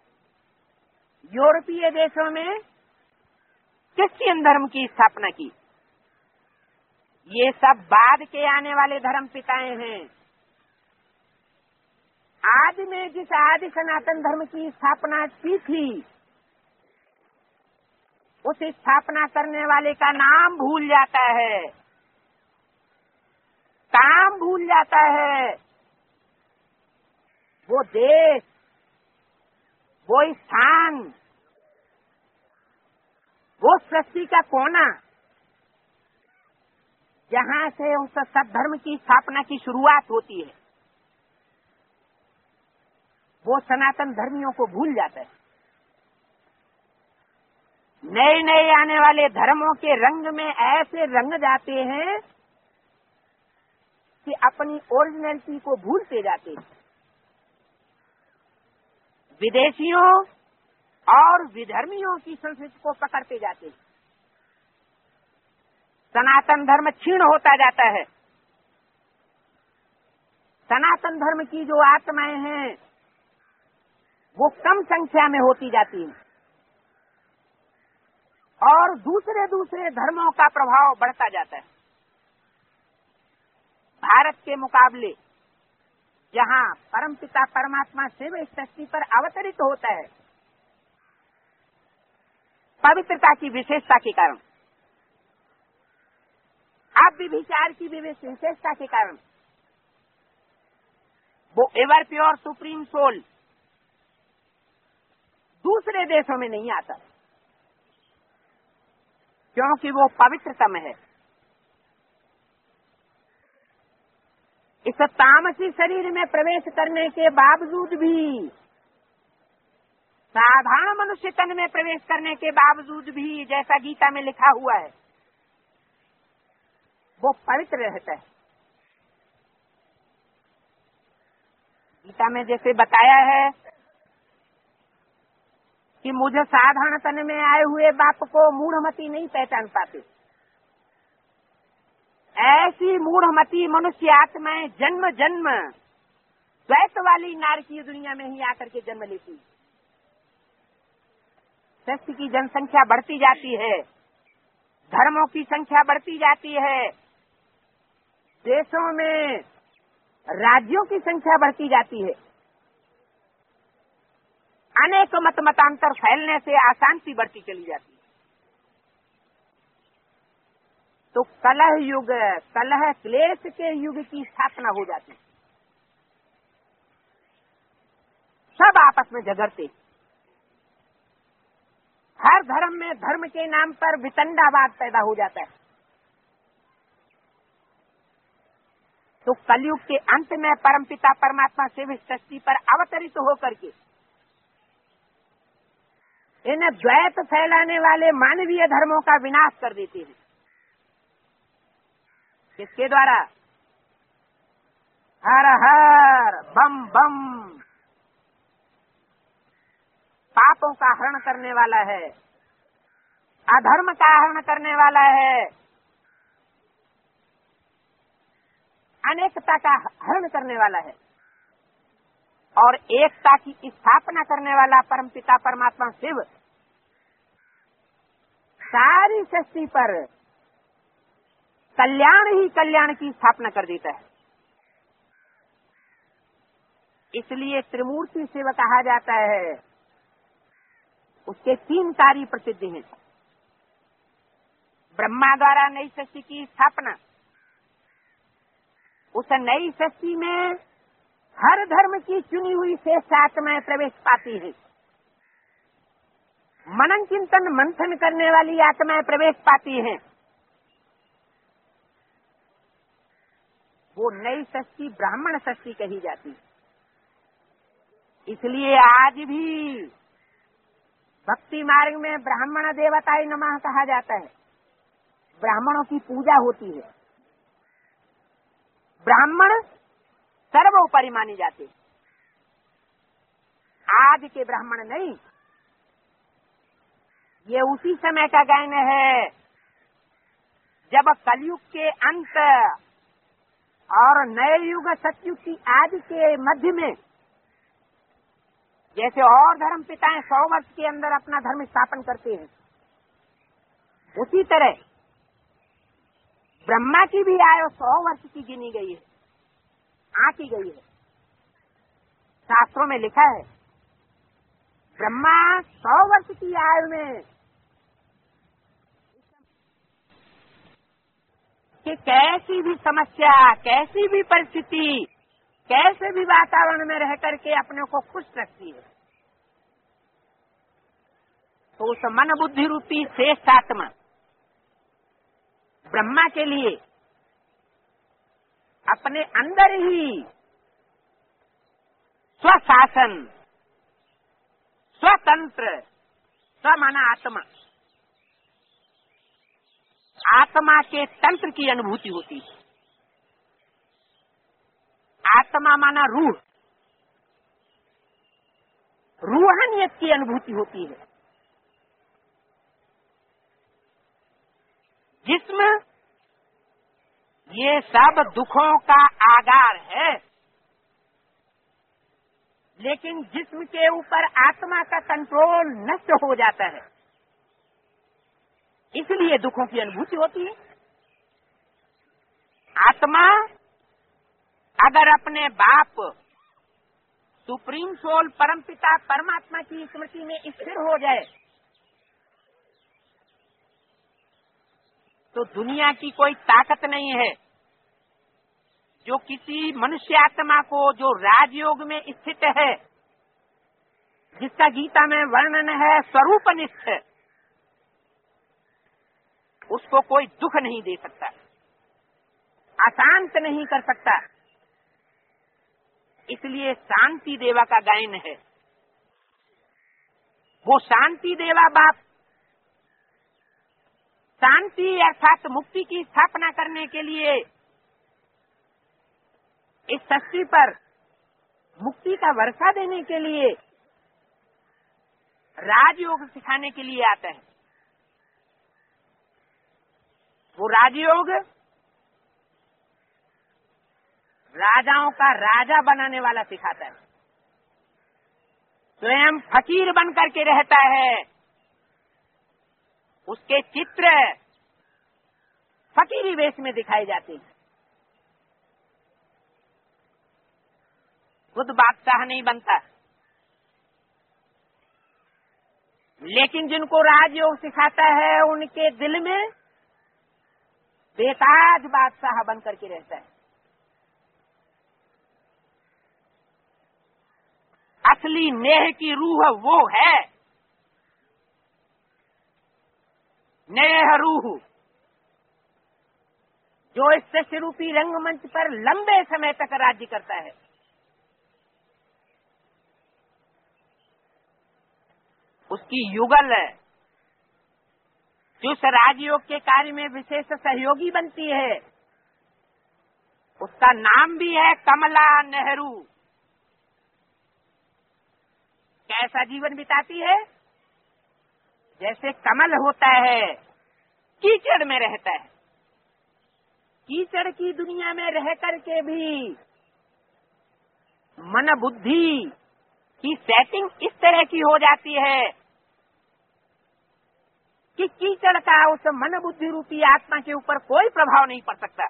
यूरोपीय देशों में क्रिश्चियन धर्म की स्थापना की। ये सब बाद के आने वाले धर्म पिताएं हैं। आदि में जिस आदि सनातन धर्म की स्थापना की थी, उस स्थापना करने वाले का नाम भूल जाता है, काम भूल जाता है। वो देश, वो स्थान, वो सृष्टि का कोना जहां से उस सद्धर्म की स्थापना की शुरुआत होती है, वो सनातन धर्मियों को भूल जाता है। नए नए आने वाले धर्मों के रंग में ऐसे रंग जाते हैं कि अपनी ओरिजिनलिटी को भूलते जाते हैं। विदेशियों और विधर्मियों की संस्कृति को पकड़ते जाते हैं। सनातन धर्म क्षीण होता जाता है। सनातन धर्म की जो आत्माएं हैं वो कम संख्या में होती जाती हैं और दूसरे धर्मों का प्रभाव बढ़ता जाता है। भारत के मुकाबले जहां परमपिता परमात्मा शिव इस सृष्टि पर अवतरित होता है, पवित्रता की विशेषता के कारण, अव्यभिचार की विशेषता के कारण, वो एवर प्योर सुप्रीम सोल दूसरे देशों में नहीं आता, क्योंकि वो पवित्रतम है। इस तामसी शरीर में प्रवेश करने के बावजूद भी, साधारण मनुष्य तन में प्रवेश करने के बावजूद भी, जैसा गीता में लिखा हुआ है, वो पवित्र रहता है। गीता में जैसे बताया है कि मुझे साधारण तन में आए हुए बाप को मूढ़मती नहीं पहचान पाते, ऐसी मूढ़मती मनुष्य आत्माएं जन्म जन्म द्वैत वाली नारकीय दुनिया में ही आकर के जन्म लेती। सृष्टि की जनसंख्या बढ़ती जाती है, धर्मों की संख्या बढ़ती जाती है, देशों में राज्यों की संख्या बढ़ती जाती है। अनेक मतांतर फैलने से अशांति बढ़ती चली जाती है। तो कलह युग, कलह क्लेश के युग की स्थापना हो जाती है। सब आपस में झगड़ते, हर धर्म में धर्म के नाम पर वितंडावाद पैदा हो जाता है। तो कलयुग के अंत में परमपिता परमात्मा शिव इस सृष्टि पर अवतरित होकर के इन द्वैत फैलाने वाले मानवीय धर्मों का विनाश कर देते हैं। किसके द्वारा? हर हर बम बम, पापों का हरण करने वाला है, अधर्म का हरण करने वाला है, अनेकता का हरण करने वाला है और एकता की स्थापना करने वाला परमपिता परमात्मा शिव सारी सृष्टि पर कल्याण ही कल्याण की स्थापना कर देता है। इसलिए त्रिमूर्ति शिव कहा जाता है। उसके 3 कार्य प्रसिद्ध हैं। ब्रह्मा द्वारा नई सृष्टि की स्थापना, उस नई सृष्टि में हर धर्म की चुनी हुई श्रेष्ठ आत्माएं प्रवेश पाती है। मनन चिंतन मंथन करने वाली आत्माएं प्रवेश पाती हैं। वो नई सृष्टि ब्राह्मण सृष्टि कही जाती है। इसलिए आज भी भक्ति मार्ग में ब्राह्मण देवताय नमः कहा जाता है। ब्राह्मणों की पूजा होती है। ब्राह्मण सर्वोपरि माने जाते। आज के ब्राह्मण नहीं, ये उसी समय का गायन है जब कलयुग के अंत और नए युग सतयुग की आदि के मध्य में जैसे और धर्म पिताएं 100 वर्ष के अंदर अपना धर्म स्थापन करते हैं, उसी तरह ब्रह्मा की भी आयु 100 वर्ष की गिनी गई है, आंकी गई है। शास्त्रों में लिखा है ब्रह्मा 100 वर्ष की आयु में कि कैसी भी समस्या, कैसी भी परिस्थिति, कैसे भी वातावरण में रह करके अपने को खुश रखती है। तो उस मन बुद्धि रूपी श्रेष्ठ आत्मा ब्रह्मा के लिए अपने अंदर ही स्वशासन, स्वतंत्र, स्वमाना आत्मा, आत्मा के तंत्र की अनुभूति होती है। आत्मा माना रूह, रूहानियत की अनुभूति होती है। जिस्म ये सब दुखों का आगार है, लेकिन जिस्म के ऊपर आत्मा का कंट्रोल नष्ट हो जाता है, इसलिए दुखों की अनुभूति होती है। आत्मा अगर अपने बाप सुप्रीम सोल परमपिता परमात्मा की स्मृति में स्थिर हो जाए तो दुनिया की कोई ताकत नहीं है जो किसी मनुष्य आत्मा को, जो राजयोग में स्थित है, जिसका गीता में वर्णन है स्वरूपनिष्ठ, उसको कोई दुख नहीं दे सकता, अशांत नहीं कर सकता। इसलिए शांति देवा का गायन है। वो शांति देवा बाप शांति अर्थात मुक्ति की स्थापना करने के लिए इस सृष्टि पर मुक्ति का वर्षा देने के लिए राजयोग सिखाने के लिए आता है। वो राजयोग राजाओं का राजा बनाने वाला सिखाता है। स्वयं फकीर बन करके रहता है, उसके चित्र फकीरी वेश में दिखाए जाते हैं। खुद बादशाह नहीं बनता, लेकिन जिनको राजयोग सिखाता है उनके दिल में बेताज बादशाह बन करके रहता है। असली नेह की रूह वो है, नेह रूह, जो इस सृष्टि रूपी रंगमंच पर लंबे समय तक राज्य करता है। उसकी युगल है जो इस राजयोग के कार्य में विशेष सहयोगी बनती है, उसका नाम भी है कमला नेहरू। कैसा जीवन बिताती है? जैसे कमल होता है, कीचड़ में रहता है। कीचड़ की दुनिया में रह करके भी मन बुद्धि की सेटिंग इस तरह की हो जाती है कि कीचड़ का उस मन बुद्धि रूपी आत्मा के ऊपर कोई प्रभाव नहीं पड़ सकता।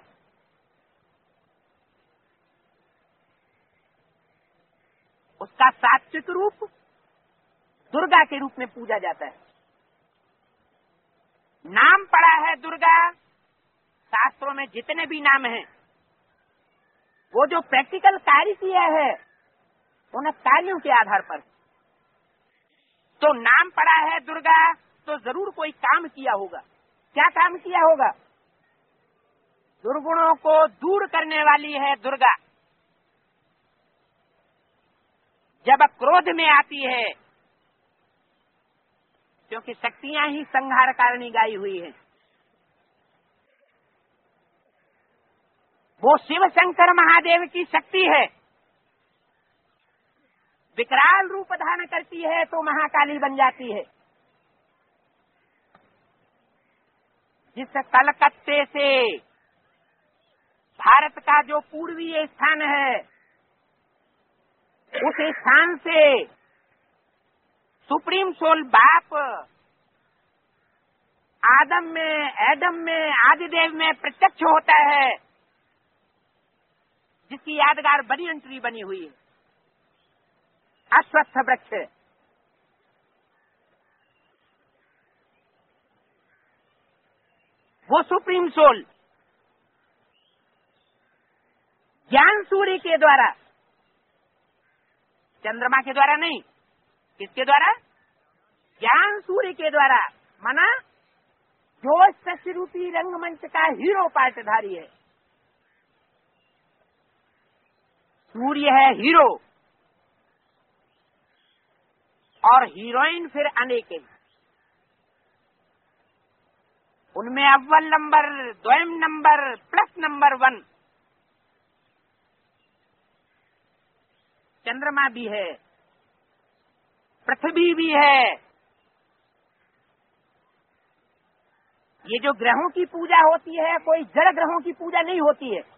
उसका सात्विक रूप दुर्गा के रूप में पूजा जाता है। नाम पड़ा है दुर्गा, शास्त्रों में जितने भी नाम हैं, वो जो प्रैक्टिकल कार्य किया है उन कार्यों के आधार पर। तो नाम पड़ा है दुर्गा तो जरूर कोई काम किया होगा। क्या काम किया होगा? दुर्गुणों को दूर करने वाली है दुर्गा। जब क्रोध में आती है, क्योंकि शक्तियां ही संहार कारिणी गाई हुई है, वो शिव शंकर महादेव की शक्ति है। विकराल रूप धारण करती है तो महाकाली बन जाती है। जिस कलकत्ते से भारत का जो पूर्वीय स्थान है, उस स्थान से सुप्रीम सोल बाप एडम में आदिदेव में प्रत्यक्ष होता है, जिसकी यादगार बनियन ट्री बनी हुई है, अश्वत्थ वृक्ष। वो सुप्रीम सोल ज्ञान सूर्य के द्वारा, चंद्रमा के द्वारा नहीं, किसके द्वारा? ज्ञान सूर्य के द्वारा, माना जो शशि रूपी रंगमंच का हीरो पार्टधारी है। सूर्य है हीरो और हीरोइन फिर अनेक हैं। उनमें अव्वल नंबर, द्वयम नंबर, प्लस नंबर 1 चंद्रमा भी है, पृथ्वी भी है। ये जो ग्रहों की पूजा होती है, कोई जड़ ग्रहों की पूजा नहीं होती है।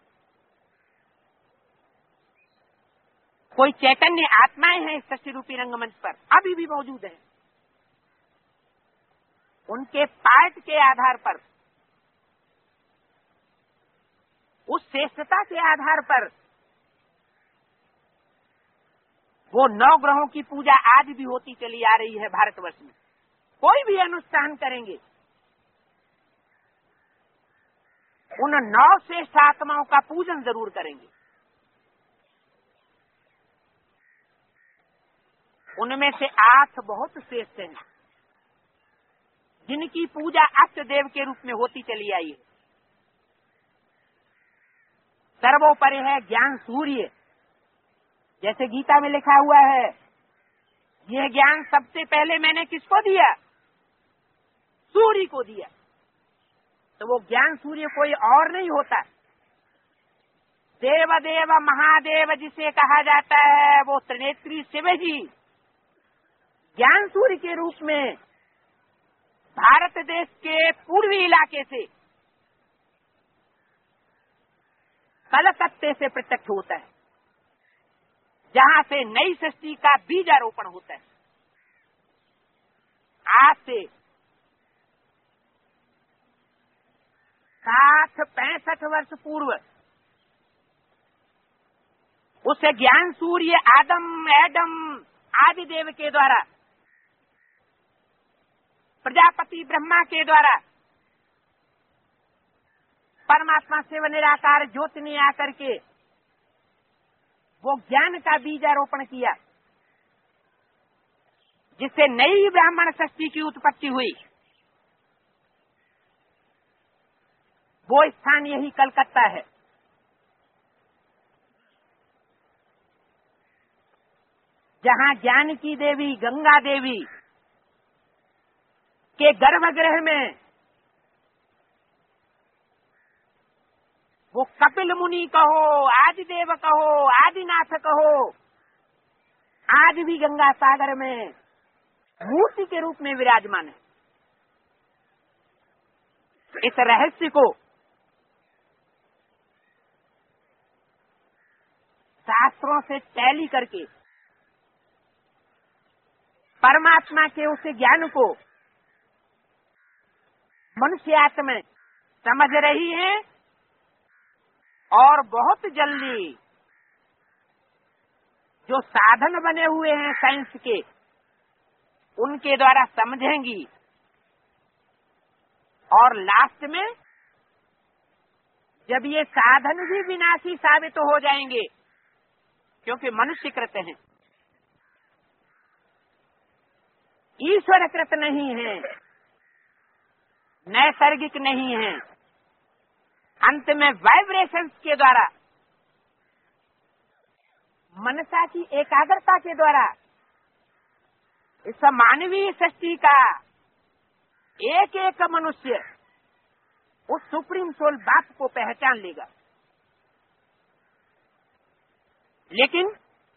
कोई चैतन्य आत्माएं हैं इस शशि रूपी रंगमंच पर, अभी भी मौजूद हैं। उनके पार्ट के आधार पर, उस श्रेष्ठता के आधार पर वो 9 ग्रहों की पूजा आज भी होती चली आ रही है भारतवर्ष में। कोई भी अनुष्ठान करेंगे, उन 9 श्रेष्ठ आत्माओं का पूजन जरूर करेंगे। उनमें से 8 बहुत श्रेष्ठ हैं, जिनकी पूजा अष्टदेव के रूप में होती चली आई है। सर्वोपरि है ज्ञान सूर्य। जैसे गीता में लिखा हुआ है, यह ज्ञान सबसे पहले मैंने किसको दिया? सूर्य को दिया। तो वो ज्ञान सूर्य कोई और नहीं होता। देवदेव महादेव जिसे कहा जाता है, वो त्रिनेत्री शिव जी ज्ञान सूर्य के रूप में भारत देश के पूर्वी इलाके से, कलकत्ते से प्रत्यक्ष होता है, जहां से नई सृष्टि का बीजारोपण होता है। आज से 65 वर्ष पूर्व उस ज्ञान सूर्य एडम आदिदेव के द्वारा, प्रजापति ब्रह्मा के द्वारा परमात्मा शिव निराकार ज्योति ने आकर के वो ज्ञान का बीजारोपण किया, जिससे नई ब्राह्मण सृष्टि की उत्पत्ति हुई। वो स्थान यही कलकत्ता है। जहां ज्ञान की देवी गंगा देवी के गर्भगृह में वो कपिल मुनि कहो, आदिदेव कहो, आदिनाथ कहो, आज भी गंगा सागर में मूर्ति के रूप में विराजमान है। इस रहस्य को शास्त्रों से टैली करके परमात्मा के उस ज्ञान को मनुष्य आत्मा समझ रही है और बहुत जल्दी जो साधन बने हुए हैं साइंस के, उनके द्वारा समझेंगी और लास्ट में जब ये साधन भी विनाशी साबित हो जाएंगे, क्योंकि मनुष्य कृत हैं, ईश्वर कृत नहीं है, नैसर्गिक नहीं है, अंत में वाइब्रेशंस के द्वारा, मनसा की एकाग्रता के द्वारा इस मानवीय सृष्टि का एक एक मनुष्य उस सुप्रीम सोल बाप को पहचान लेगा। लेकिन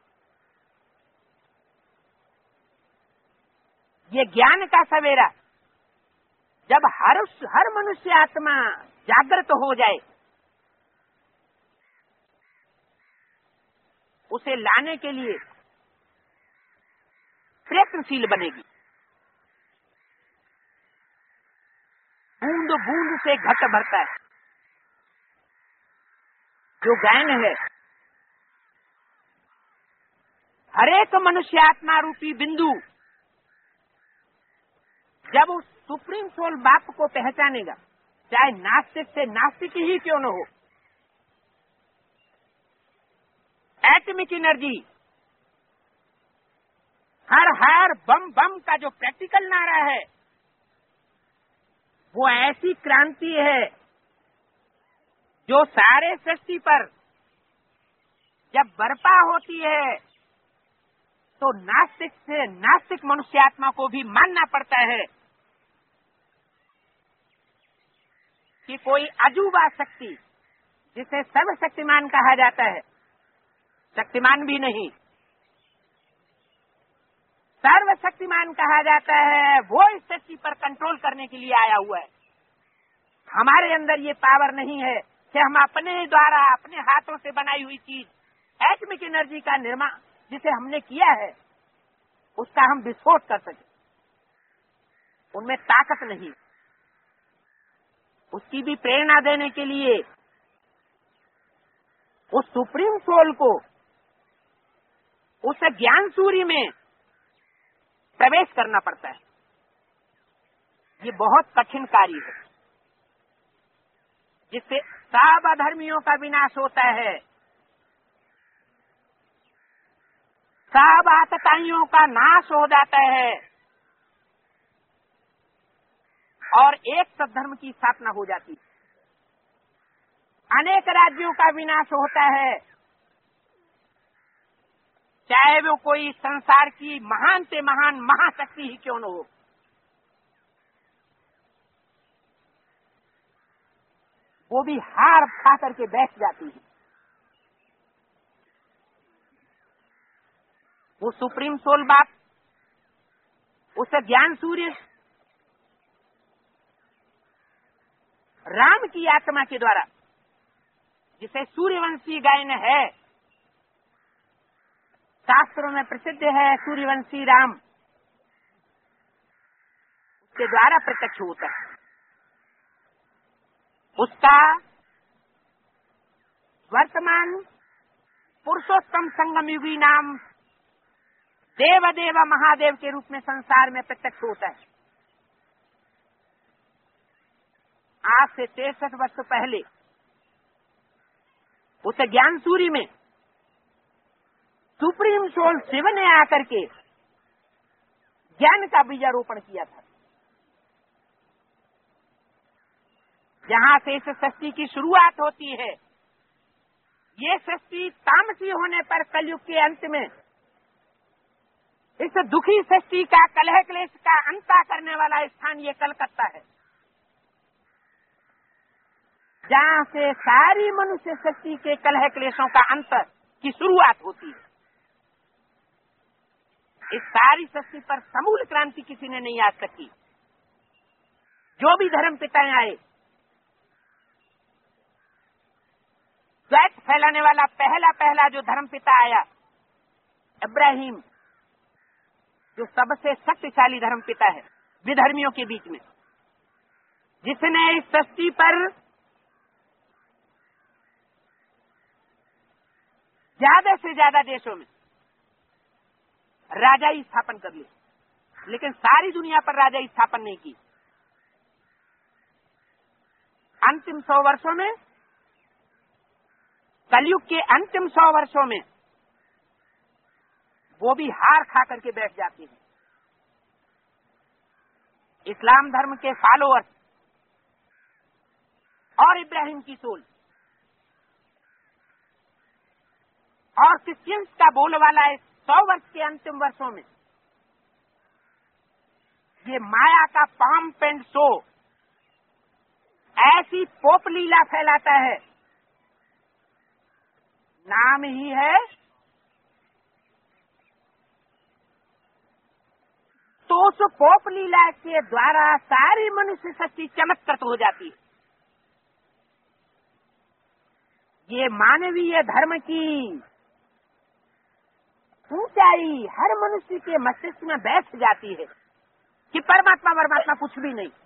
ये ज्ञान का सवेरा जब हर मनुष्य आत्मा जागृत हो जाए, उसे लाने के लिए प्रयत्नशील बनेगी। बूंद बूंद से घट भरता है। जो ज्ञान है, हरेक मनुष्य आत्मा रूपी बिंदु जब उस सुप्रीम सोल बाप को पहचानेगा, चाहे नास्तिक से नास्तिक ही क्यों न हो, एटमिक एनर्जी, हर बम बम का जो प्रैक्टिकल नारा है, वो ऐसी क्रांति है जो सारे सृष्टि पर जब बर्पा होती है तो नास्तिक से नास्तिक मनुष्यात्मा को भी मानना पड़ता है कि कोई अजूबा शक्ति, जिसे सर्वशक्तिमान कहा जाता है, शक्तिमान भी नहीं, सर्वशक्तिमान कहा जाता है, वो इस सृष्टि पर कंट्रोल करने के लिए आया हुआ है। हमारे अंदर ये पावर नहीं है कि हम अपने द्वारा अपने हाथों से बनाई हुई चीज, एटमिक एनर्जी का निर्माण जिसे हमने किया है, उसका हम विस्फोट कर सके। उनमें ताकत नहीं। उसकी भी प्रेरणा देने के लिए उस सुप्रीम सोल को उस ज्ञान सूर्य में प्रवेश करना पड़ता है। ये बहुत कठिन कार्य है, जिससे सब अधर्मियों का विनाश होता है, सब आतताइयों का नाश हो जाता है और एक सद्धर्म की स्थापना हो जाती है। अनेक राज्यों का विनाश होता है, चाहे वो कोई संसार की महान से महान महाशक्ति ही क्यों न हो। वो भी हार खा करके बैठ जाती है। वो सुप्रीम सोल बाप, उस ज्ञान सूर्य राम की आत्मा के द्वारा, जिसे सूर्यवंशी गायन है, शास्त्रों में प्रसिद्ध है, सूर्यवंशी राम, उसके द्वारा प्रत्यक्ष होता है। उसका वर्तमान पुरुषोत्तम संगम युगी नाम देवदेव महादेव के रूप में संसार में प्रत्यक्ष होता है। आज से 63 वर्ष पहले उस ज्ञान सूर्य में सुप्रीम सोल शिव ने आकर के ज्ञान का बीजारोपण किया था। जहां से इस सृष्टि की शुरुआत होती है, ये सृष्टि तामसी होने पर कलयुग के अंत में इस दुखी सृष्टि का कलह क्लेश का अंत करने वाला स्थान ये कलकत्ता है। जहाँ से सारी मनुष्य शक्ति के कलह क्लेशों का अंत की शुरुआत होती है। इस सारी सृष्टि पर समूल क्रांति किसी ने नहीं आ सकी। जो भी धर्म पिताएं आए, द्वैत फैलाने वाला पहला जो धर्म पिता आया, इब्राहिम, जो सबसे शक्तिशाली धर्म पिता है विधर्मियों के बीच में, जिसने इस सृष्टि पर ज्यादा से ज्यादा देशों में राजाई स्थापन कर ली, लेकिन सारी दुनिया पर राजाई स्थापन नहीं की। अंतिम 100 वर्षों में, कलयुग के अंतिम 100 वर्षों में वो भी हार खा करके बैठ जाती है। इस्लाम धर्म के फॉलोअर्स और इब्राहिम की सोल और क्रिश्चियंस का बोलवाला है 100 वर्ष के अंतिम वर्षों में ये माया का पंप एंड शो ऐसी पोप लीला फैलाता है, नाम ही है, तो उस पोप लीला के द्वारा सारी मनुष्य शक्ति चमत्कृत हो जाती है। ये मानवीय धर्म की ऊंचाई हर मनुष्य के मस्तिष्क में बैठ जाती है कि परमात्मा कुछ भी नहीं,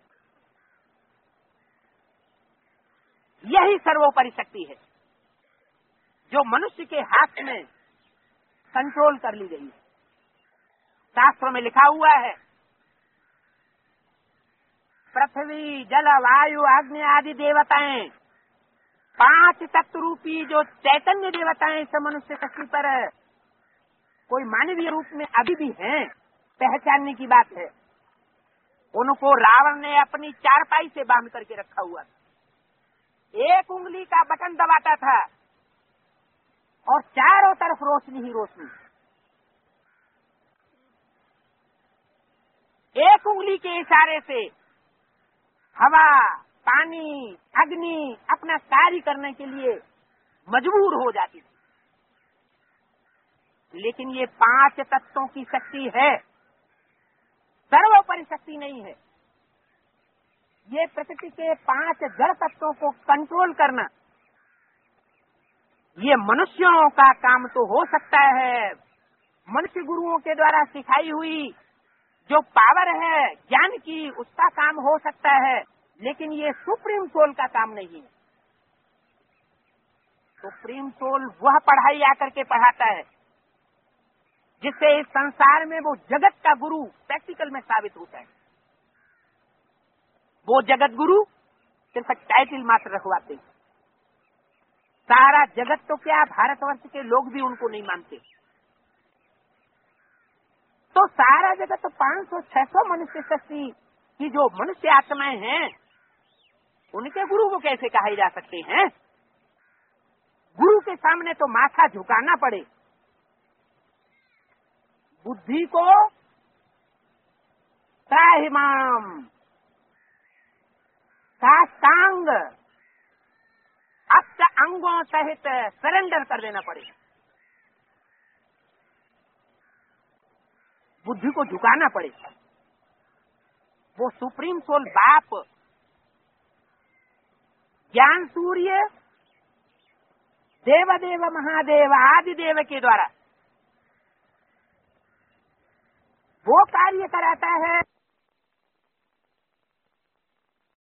यही सर्वोपरि शक्ति है जो मनुष्य के हाथ में कंट्रोल कर ली गई है। शास्त्रों में लिखा हुआ है, पृथ्वी, जल, वायु, अग्नि आदि देवताएं, 5 तत्व रूपी जो चैतन्य देवताएं इस मनुष्य शक्ति पर कोई मानवीय रूप में अभी भी हैं, पहचानने की बात है। उनको रावण ने अपनी चारपाई से बांध करके रखा हुआ था। एक उंगली का बटन दबाता था और चारों तरफ रोशनी ही रोशनी। एक उंगली के इशारे से हवा, पानी, अग्नि अपना कार्य करने के लिए मजबूर हो जाती थी। लेकिन ये 5 तत्वों की शक्ति है, सर्वोपरि शक्ति नहीं है। ये प्रकृति के 5 जड़ तत्वों को कंट्रोल करना, ये मनुष्यों का काम तो हो सकता है, मनुष्य गुरुओं के द्वारा सिखाई हुई जो पावर है ज्ञान की, उसका काम हो सकता है, लेकिन ये सुप्रीम सोल का काम नहीं है। सुप्रीम सोल वह पढ़ाई आकर के पढ़ाता है जिससे इस संसार में वो जगत का गुरु प्रैक्टिकल में साबित होता है। वो जगत गुरु सिर्फ टाइटल मात्र रखवाते, सारा जगत तो क्या, भारतवर्ष के लोग भी उनको नहीं मानते। तो सारा जगत तो 500-600 मनुष्य शक्ति की जो मनुष्य आत्माएं हैं, उनके गुरु को कैसे कहा जा सकते हैं? गुरु के सामने तो माथा झुकाना पड़े, बुद्धि को त्राहिमाम, साष्टांग, अष्ट अंगों सहित सरेंडर कर देना पड़े, बुद्धि को झुकाना पड़े। वो सुप्रीम सोल बाप, ज्ञान सूर्य, देवदेव महादेव आदि देव के द्वारा वो कार्य कराता है